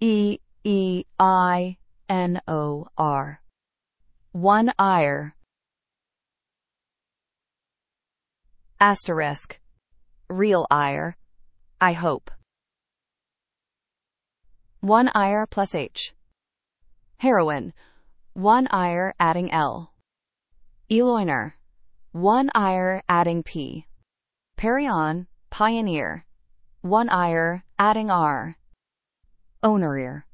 E-E-I-N-O-R. One-ire. Asterisk. Real ire. I hope. One-ire plus H. Heroine. One-ire adding L. Eloiner. One-ire adding P. Perion, pioneer. One-ire adding R. Owner-ear.